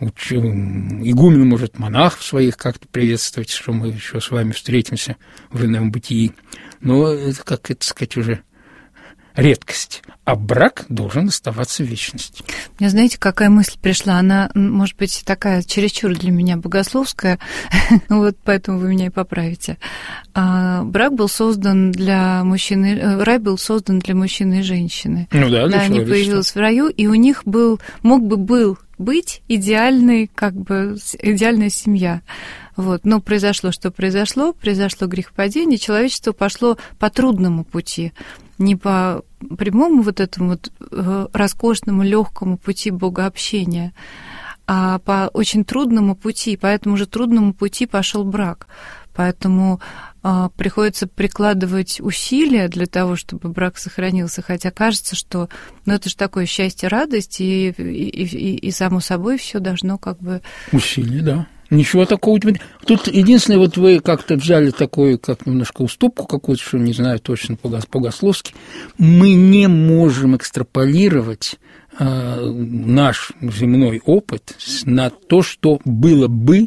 игумен может монахов своих как-то приветствовать, что мы еще с вами встретимся в ином бытии. Но это, как это сказать, уже редкость. А брак должен оставаться в вечности. Мне, знаете, какая мысль пришла? Она, может быть, такая чересчур для меня богословская, вот поэтому вы меня и поправите. А, брак был создан для мужчины, рай был создан для мужчины и женщины. Ну да, для да, они появились в раю, и у них был, мог бы был быть идеальный, как бы, идеальная семья. Вот. Но произошло, что произошло, произошло грехопадение, человечество пошло по трудному пути, не по прямому вот этому вот роскошному, легкому пути богообщения, а по очень трудному пути, по этому же трудному пути пошел брак. Поэтому а, приходится прикладывать усилия для того, чтобы брак сохранился, хотя кажется, что ну, это же такое счастье, радость, и, и, и, и само собой все должно как бы... Усилия, да. Ничего такого у тебя нет. Тут единственное, вот вы как-то взяли такую, как немножко уступку какую-то, что не знаю точно по-богословски. Мы не можем экстраполировать э, наш земной опыт на то, что было бы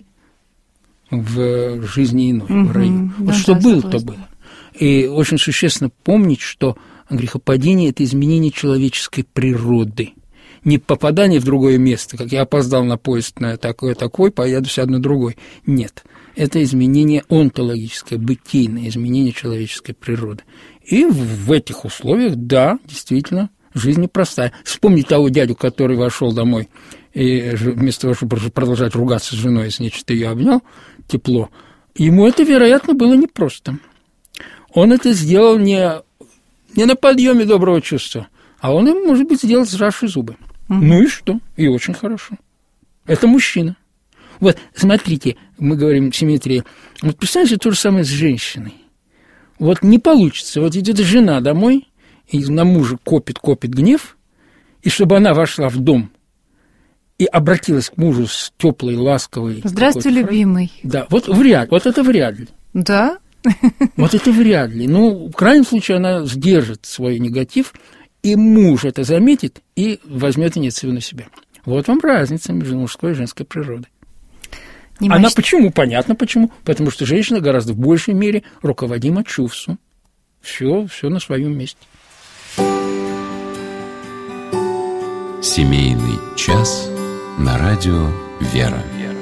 в жизни иной, угу, в раю. Вот да, что да, было, то было. И очень существенно помнить, что грехопадение – это изменение человеческой природы. Не попадание в другое место, как я опоздал на поезд на такой-такой, поеду сяду на другой. Нет, это изменение онтологическое, бытийное, изменение человеческой природы. И в этих условиях, да, действительно, жизнь непростая. Вспомни того дядю, который вошел домой, и вместо того, чтобы продолжать ругаться с женой, значит, ее обнял тепло, ему это, вероятно, было непросто. Он это сделал не, не на подъеме доброго чувства, а он, может быть, сделал сжавшие зубы. Mm-hmm. Ну и что? И очень хорошо. Это мужчина. Вот, смотрите, мы говорим симметрия. Вот представьте то же самое с женщиной. Вот не получится. Вот идет жена домой, и на мужа копит, копит гнев, и чтобы она вошла в дом и обратилась к мужу с теплой, ласковой... Здравствуй, любимый. Да, вот вряд, вот это вряд ли. Да? Вот это вряд ли. Ну, в крайнем случае, она сдержит свой негатив, и муж это заметит и возьмет инициативу на себя. Вот вам разница между мужской и женской природой. Не Она мощь... почему? Понятно почему. Потому что женщина гораздо в большей мере руководима чувством. Все, все на своем месте. Семейный час на радио «Вера».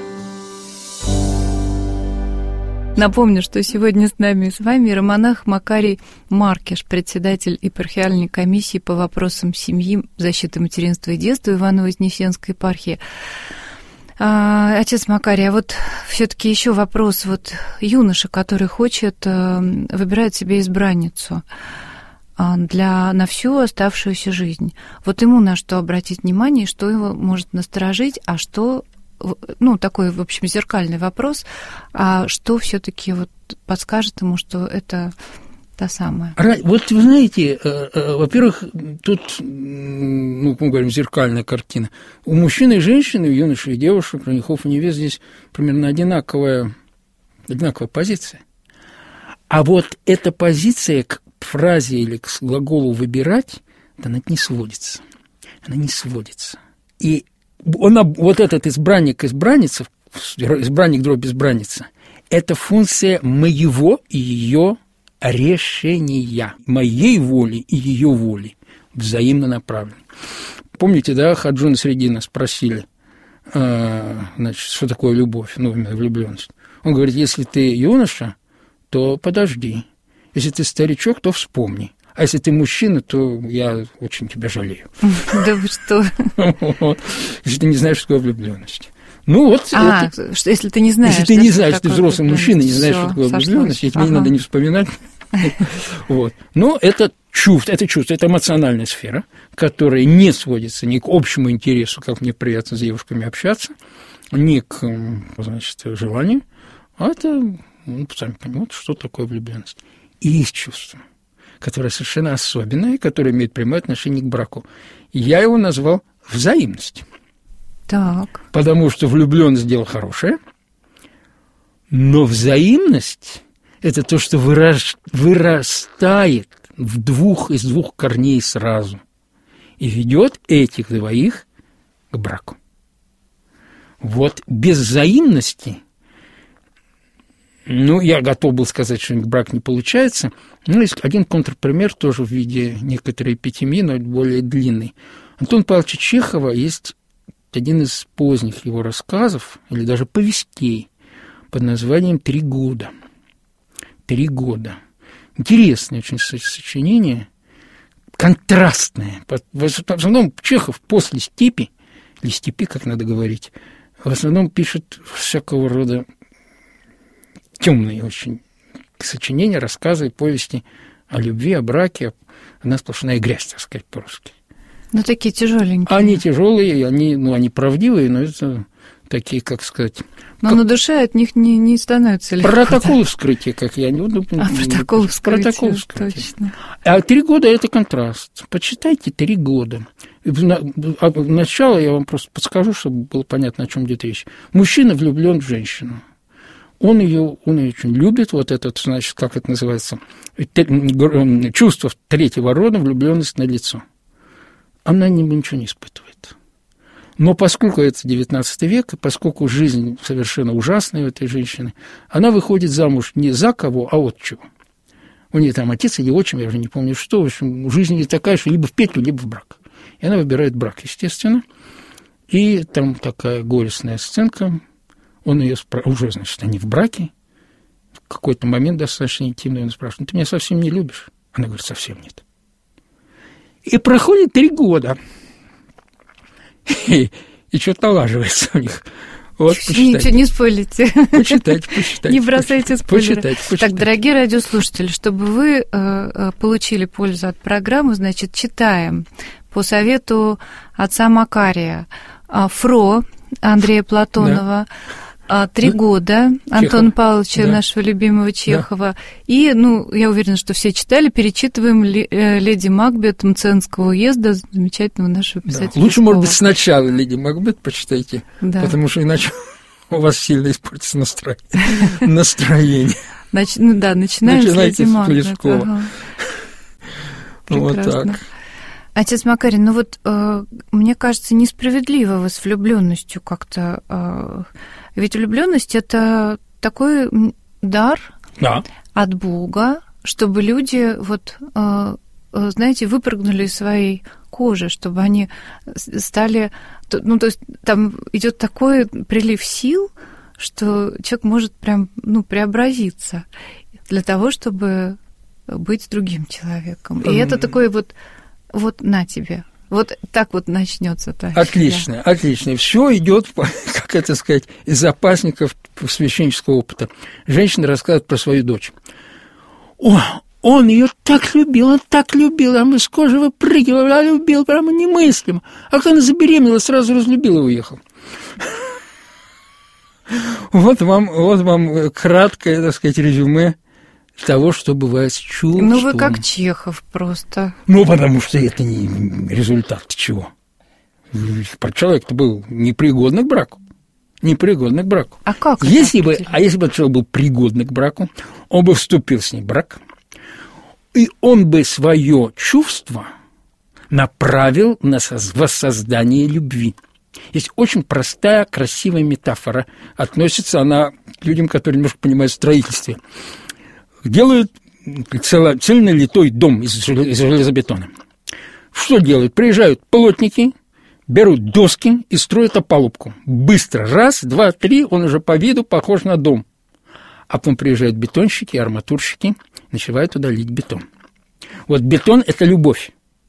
Напомню, что сегодня с нами и с вами иеромонах Макарий Маркиш, председатель епархиальной комиссии по вопросам семьи, защиты материнства и детства Ивано-Вознесенской епархии. А, отец Макарий, а вот все-таки еще вопрос. Вот юноша, который хочет, выбирает себе избранницу для, на всю оставшуюся жизнь. Вот ему на что обратить внимание, что его может насторожить, а что, ну, такой, в общем, зеркальный вопрос, а что все-таки вот подскажет ему, что это та самая? Вот вы знаете, во-первых, тут, ну, мы говорим, зеркальная картина. У мужчин и женщин, у юношей и девушек, женихов и невест здесь примерно одинаковая, одинаковая позиция. А вот эта позиция к фразе или к глаголу «выбирать», она не сводится. Она не сводится. И она, вот этот избранник, избранница, избранник дробь избранница, это функция моего и ее решения, моей воли и ее воли, взаимно направлены. Помните, да, Хаджуна Средина спросили, э, значит, что такое любовь, ну, влюбленность. Он говорит, если ты юноша, то подожди. Если ты старичок, то вспомни. А если ты мужчина, то я очень тебя жалею. Да вы что? Если ты не знаешь, что такое влюбленность. Ну вот. А, это... что, если ты не знаешь. Если ты не знаешь, ты взрослый мужчина, не знаешь, что такое влюбленность, тебе ага. не надо не вспоминать. Вот. Но это чувство, это чувство, это эмоциональная сфера, которая не сводится ни к общему интересу, как мне приятно с девушками общаться, ни к, значит, желанию, а это, ну, сами понимаете, что такое влюбленность. И есть чувство, которое совершенно особенное, которое имеет прямое отношение к браку. И я его назвал взаимность. Так. Потому что влюбленность – дело хорошее, но взаимность – это то, что выраж... вырастает в двух, из двух корней сразу и ведет этих двоих к браку. Вот без взаимности, ну, я готов был сказать, что брак не получается, но есть один контрпример тоже в виде некоторой эпитемии, но более длинный. Антона Павловича Чехова есть один из поздних его рассказов, или даже повестей, под названием «Три года». «Три года». Интересное очень сочинение, контрастное. В основном Чехов после «Степи», или «Степи», как надо говорить, в основном пишет всякого рода темные очень сочинения, рассказы, повести о любви, о браке, одна сплошная грязь, так сказать, по-русски. Ну, такие тяжеленькие. Они тяжелые, они, ну, они правдивые, но это такие, как сказать... Но как... на душе от них не, не становится легко. Протокол вскрытия, как я... Ну, а, протокол вскрытия, протокол вскрытия. Точно. А три года – это контраст. Почитайте «Три года». Начало я вам просто подскажу, чтобы было понятно, о чем идет речь. Мужчина влюблен в женщину. Он ее, он ее очень любит, вот этот, значит, как это называется, чувство третьего рода, влюбленность на лицо. Она ничего не испытывает. Но поскольку это девятнадцатый век, и поскольку жизнь совершенно ужасная у этой женщины, она выходит замуж не за кого, а от чего. У нее там отец или отчим, я уже не помню что, в общем, жизнь не такая, что либо в петлю, либо в брак. И она выбирает брак, естественно. И там такая горестная сценка. Он ее спрашивает, уже, значит, они в браке. В какой-то момент достаточно интимный он спрашивает, ты меня совсем не любишь? Она говорит, совсем нет. И проходит три года. И, и что-то налаживается у них. Вот, ничего не спойлите. Почитайте, почитайте. Не бросайте спойлеры. Почитайте, почитайте. Так, дорогие радиослушатели, чтобы вы э, получили пользу от программы, значит, читаем по совету отца Макария «Фро» Андрея Платонова, да. «Три года» Антона Павловича, да. нашего любимого Чехова. Да. И, ну, я уверена, что все читали, перечитываем «Леди Макбет» Мценского уезда, замечательного нашего писателя. Да. Лучше, может быть, сначала «Леди Макбет» почитайте, да. потому что иначе у вас сильно испортится настроение. Ну да, начинаем с «Леди Макбет». Вот так. Отец Макарий, ну вот, э, мне кажется, несправедливо вы с влюбленностью как-то. Э, ведь влюбленность это такой дар да. от Бога, чтобы люди, вот, э, знаете, выпрыгнули из своей кожи, чтобы они стали. Ну, то есть там идет такой прилив сил, что человек может прям, ну, преобразиться для того, чтобы быть другим человеком. И это такой вот. Вот на тебе. Вот так вот начнется. Отлично, да. Отлично. Все идет, как это сказать, из запасников священнического опыта. Женщина рассказывает про свою дочь. О, он ее так любил, он так любил, а мы с кожи выпрыгивали, а любил прямо немыслимо. А когда она забеременела, сразу разлюбил и уехал. Вот вам, вот вам краткое, так сказать, резюме того, что бывает с чувством. Ну, вы как Чехов просто. Ну, потому что это не результат чего. Человек-то был непригодный к браку. Непригодный к браку. А как? Если бы, а если бы человек был пригодный к браку, он бы вступил с ней в брак, и он бы свое чувство направил на воссоздание любви. Есть очень простая, красивая метафора. Относится она к людям, которые немножко понимают в строительстве. Делают цело, цельнолитой дом из железобетона. Что делают? Приезжают плотники, берут доски и строят опалубку. Быстро. Раз, два, три, он уже по виду похож на дом. А потом приезжают бетонщики, арматурщики, начинают туда лить бетон. Вот бетон – это любовь.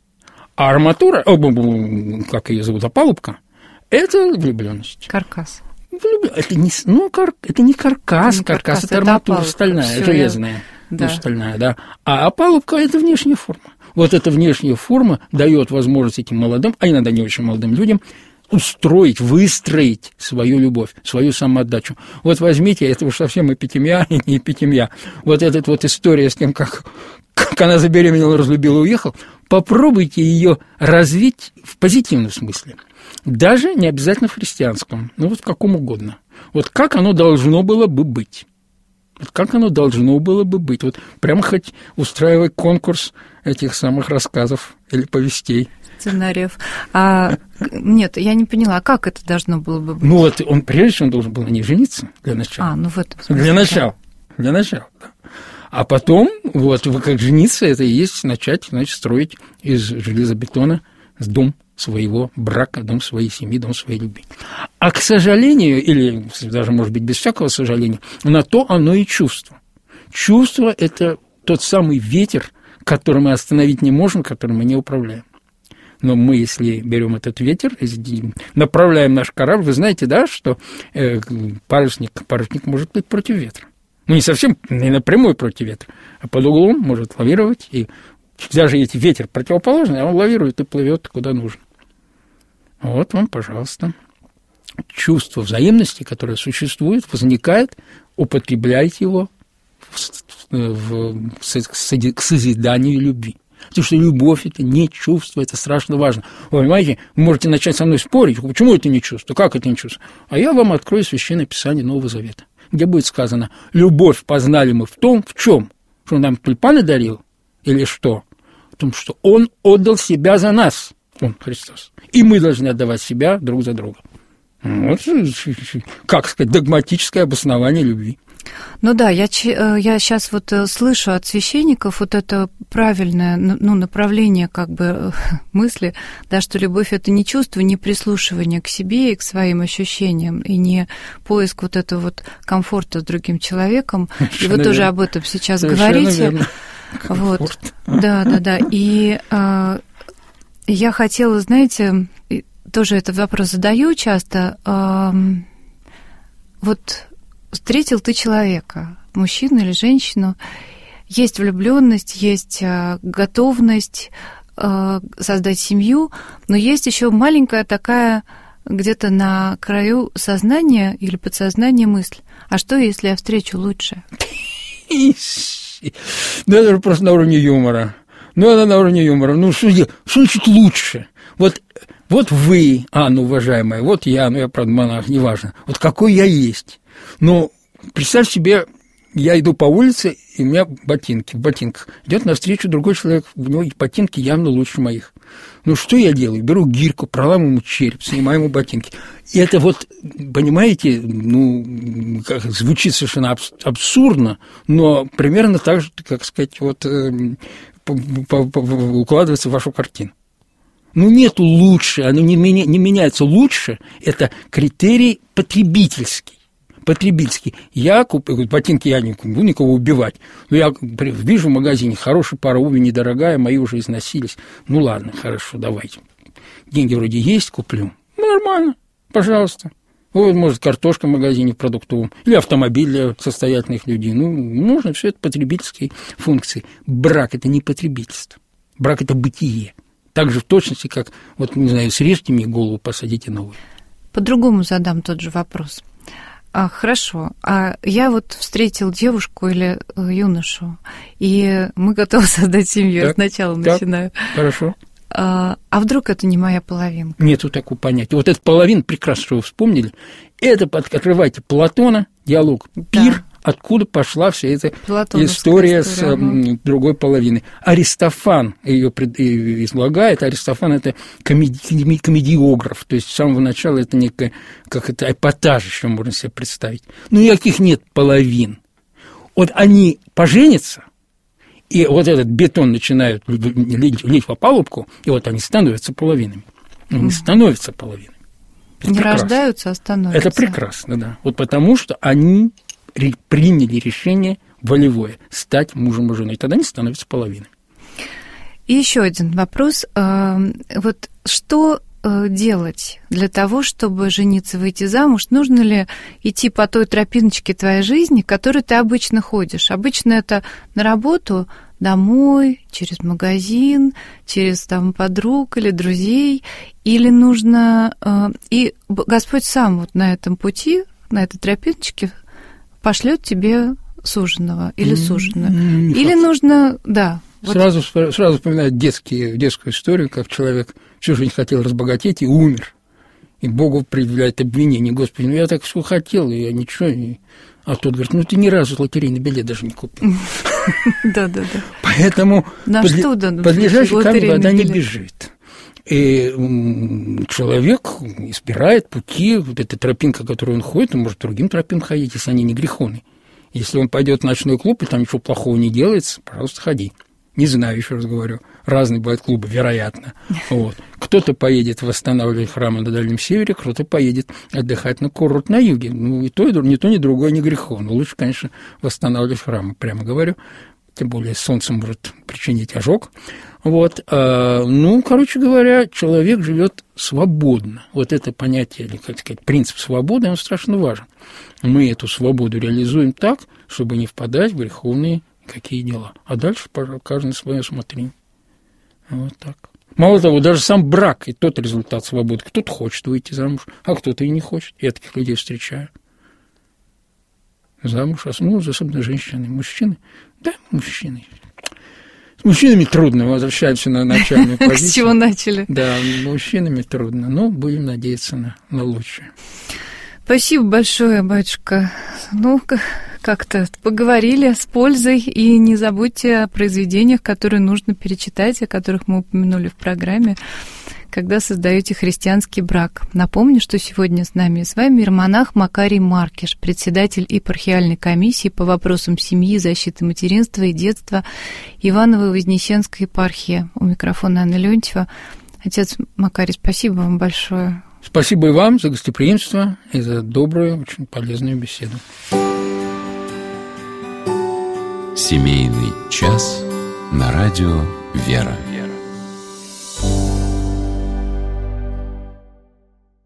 А арматура, о, как ее зовут, опалубка, это влюбленность. Каркас. Это не, ну, кар, это не каркас, это не каркас, каркас, это, это арматура опалубка, стальная, железная, я... да. Ну, стальная, да. А опалубка – это внешняя форма. Вот эта внешняя форма дает возможность этим молодым, а иногда не очень молодым людям, устроить, выстроить свою любовь, свою самоотдачу. Вот возьмите, это уж совсем эпитемия и не эпитемия. Вот эта вот история с тем, как, как она забеременела, разлюбила, уехал. Попробуйте ее развить в позитивном смысле. Даже не обязательно в христианском, ну вот в каком угодно. Вот как оно должно было бы быть. Вот как оно должно было бы быть. Вот прямо хоть устраивай конкурс этих самых рассказов или повестей. Сценариев. А, нет, я не поняла, как это должно было бы быть? Ну вот он, прежде всего, он должен был на ней жениться для начала. А, ну в этом смысле. Для начала. Да. Для начала, да. А потом, вот, вы как жениться, это и есть начать, значит, строить из железобетона дом своего брака, дом своей семьи, дом своей любви. А, к сожалению, или даже, может быть, без всякого сожаления, на то оно и чувство. Чувство – это тот самый ветер, который мы остановить не можем, которым мы не управляем. Но мы, если берем этот ветер, направляем наш корабль, вы знаете, да, что парусник, парусник может плыть против ветра. Ну, не совсем, не напрямую против ветра, а под углом может лавировать, и даже если ветер противоположный, он лавирует и плывет куда нужно. Вот вам, пожалуйста. Чувство взаимности, которое существует, возникает, употребляйте его в, в, в, к созиданию любви. Потому что любовь – это не чувство, это страшно важно. Вы понимаете, вы можете начать со мной спорить, почему это не чувство, как это не чувство. А я вам открою Священное Писание Нового Завета, где будет сказано: любовь познали мы в том, в чем, что он нам тюльпаны дарил, или что? В том, что он отдал себя за нас, он, Христос. И мы должны отдавать себя друг за друга. Вот, как сказать, догматическое обоснование любви. Ну да, я, я сейчас вот слышу от священников вот это правильное, ну, направление как бы мысли, да, что любовь – это не чувство, не прислушивание к себе и к своим ощущениям, и не поиск вот этого вот комфорта с другим человеком. Совершенно и вы тоже верно. Об этом сейчас Совершенно говорите. Верно. Вот, да, да, да. И э, я хотела, знаете, тоже этот вопрос задаю часто. Э, вот встретил ты человека, мужчину или женщину, есть влюбленность, есть э, готовность э, создать семью, но есть еще маленькая такая где-то на краю сознания или подсознания мысль: а что, если я встречу лучше? Ну, это же просто на уровне юмора. Ну, это на уровне юмора. Ну, что, что значит лучше? Вот, вот вы, Анна, уважаемая, вот я, ну, я, правда, монах, неважно. Вот какой я есть. Но представь себе, я иду по улице, и у меня ботинки, в ботинках. Идет навстречу другой человек, у него ботинки явно лучше моих. Ну, что я делаю? Беру гирьку, проламываю ему череп, снимаю ему ботинки. И это вот, понимаете, ну, как, звучит совершенно абсурдно, но примерно так же, как сказать, вот, укладывается в вашу картину. Ну, нету лучше, оно не, меня, не меняется лучше, это критерий потребительский. Потребительский. Я купил ботинки, я не буду никого убивать, но я вижу в магазине хорошая пара обуви, недорогая, мои уже износились. Ну, ладно, хорошо, давайте. деньги вроде есть, куплю. Нормально, пожалуйста. Вот, может, картошка в магазине в продуктовом, или автомобиль для состоятельных людей. Ну, можно, все это потребительские функции. Брак – это не потребительство. Брак – это бытие. Так же в точности, как, вот, не знаю, срежьте мне голову, посадите новую. По-другому задам тот же вопрос. А, хорошо, а я вот встретил девушку или юношу, и мы готовы создать семью, так, я сначала так, начинаю. Хорошо. А, а вдруг это не моя половинка? Нету такого понятия. Вот эта половина, прекрасно, что вы вспомнили, это, открывайте Платона, диалог «Пир», да. Откуда пошла вся эта история, история с ага. другой половиной. Аристофан ее излагает. Аристофан – это комеди, комедиограф, то есть с самого начала это некое, как это, эпатаж еще можно себе представить. Но никаких нет половин. Вот они поженятся, и вот этот бетон начинают лить по палубку, и вот они становятся половинами. Они становятся половинами. Это не прекрасно. Рождаются, а становятся. Это прекрасно, да. Вот потому что они приняли решение волевое стать мужем и женой, и тогда они становятся половиной. И еще один вопрос. Вот что делать для того, чтобы жениться, выйти замуж? Нужно ли идти по той тропиночке твоей жизни, к которой ты обычно ходишь? Обычно это на работу, домой, через магазин, через там подруг или друзей, или нужно... И Господь сам вот на этом пути, на этой тропиночке пошлет тебе суженого или суженую. Не или факт. Нужно... Да. Сразу, вот... сразу вспоминаю детские, детскую историю, как человек всю жизнь хотел разбогатеть и умер. И Богу предъявляет обвинение. Господи, ну я так все хотел, и я ничего не... А тот говорит, ну ты ни разу лотерейный билет даже не купил. Да-да-да. Поэтому под лежачий камень вода не бежит. И человек избирает пути, вот эта тропинка, которую он ходит, он может другим тропинкам ходить, если они не греховны. Если он пойдет в ночной клуб, и там ничего плохого не делается, пожалуйста, ходи. Не знаю, еще раз говорю, разные бывают клубы, вероятно. Вот. Кто-то поедет восстанавливать храмы на Дальнем Севере, кто-то поедет отдыхать на курорт на юге. Ну, и то, и ни то, ни другое не греховно. Лучше, конечно, восстанавливать храмы, прямо говорю. Тем более солнце может причинить ожог. Вот. Ну, короче говоря, человек живет свободно. Вот это понятие, или, как сказать, принцип свободы, он страшно важен. Мы эту свободу реализуем так, чтобы не впадать в греховные какие дела. А дальше, пожалуйста, каждый свое смотри. Вот так. Мало того, даже сам брак и тот результат свободы. Кто-то хочет выйти замуж, а кто-то и не хочет. Я таких людей встречаю. Замуж, ну, особенно женщины. Мужчины? Да, мужчины. С мужчинами трудно, возвращаемся на начальную позицию. С чего начали? Да, с мужчинами трудно, но будем надеяться на, на лучшее. Спасибо большое, батюшка. Ну, как-то поговорили с пользой, и не забудьте о произведениях, которые нужно перечитать, о которых мы упомянули в программе, когда создаете христианский брак. Напомню, что сегодня с нами и с вами иеромонах Макарий Маркиш, председатель епархиальной комиссии по вопросам семьи, защиты материнства и детства Иваново-Вознесенской епархии. У микрофона Анна Леонтьева. Отец Макарий, спасибо вам большое. Спасибо и вам за гостеприимство и за добрую, очень полезную беседу. Семейный час на радио «Вера».